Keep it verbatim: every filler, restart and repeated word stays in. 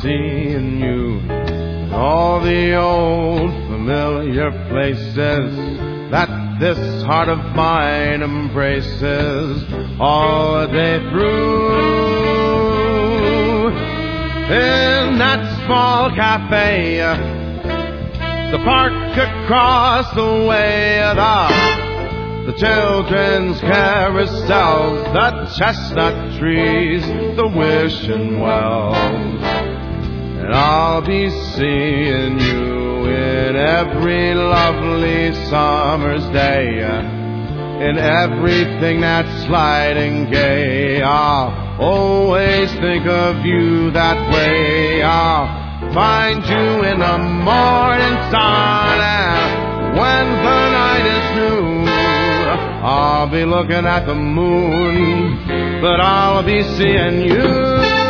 seeing you in all the old familiar places that this heart of mine embraces all the day through. In that small cafe, the park across the way, the, the children's carousels, the chestnut trees, the wishing wells. And I'll be seeing you in every lovely summer's day, in everything that's light and gay. I'll always think of you that way. I'll find you in the morning sun, and when the night is new, I'll be looking at the moon, but I'll be seeing you.